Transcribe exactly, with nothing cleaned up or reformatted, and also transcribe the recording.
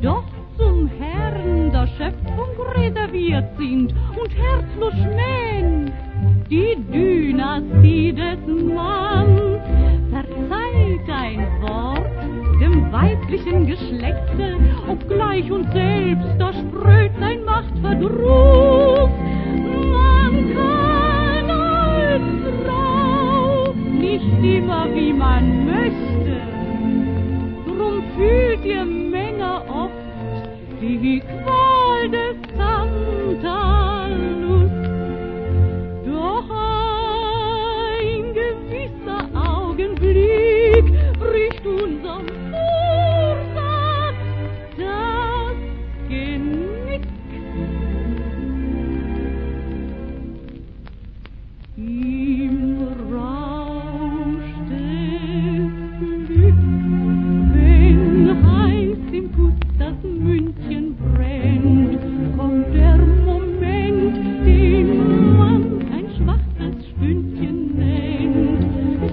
doch zum Herrn der Schöpfung reserviert sind und herzlos schmähen die Dynastie des Manns. Verzeiht ein Wort dem weiblichen Geschlechte, obgleich uns selbst da spröht sein Machtverdruss. Man kann als Frau nicht immer wie man möchte, drum fühlt ihr Männer oft die Qual des